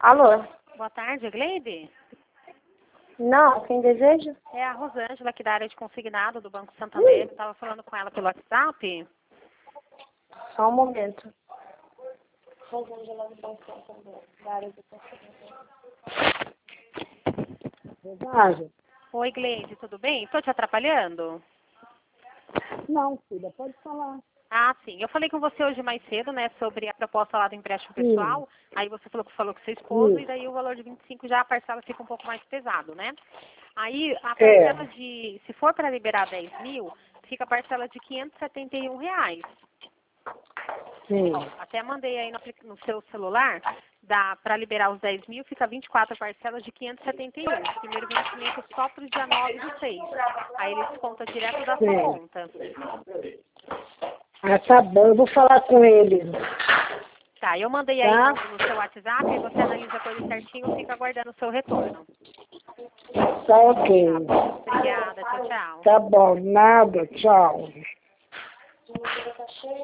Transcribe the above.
Alô? Boa tarde, Gleide? Não, quem deseja? É a Rosângela aqui da área de consignado do Banco Santander. Eu estava falando com ela pelo WhatsApp. Só um momento. Rosângela do Banco Santander, da área de consignado. Verdade? Oi, Gleide, tudo bem? Estou te atrapalhando? Não, filha, pode falar. Ah, sim. Eu falei com você hoje mais cedo, né, sobre a proposta lá do empréstimo pessoal. Aí você falou com seu esposo e daí o valor de 25 já a parcela fica um pouco mais pesado, né? Aí a parcela de, se for para liberar 10 mil, fica a parcela de R$ 571. Sim. Ó, até mandei aí no seu celular, para liberar os 10 mil, fica 24 parcelas de 571. Primeiro vencimento só para o dia 9/6. Aí ele desconta direto da sua conta. Ah, tá bom, eu vou falar com ele. Tá, eu mandei aí no seu WhatsApp, aí você analisa com ele certinho e fica aguardando o seu retorno. Tá ok. Tá bom, obrigada, tchau, tchau. Tá bom, nada, tchau.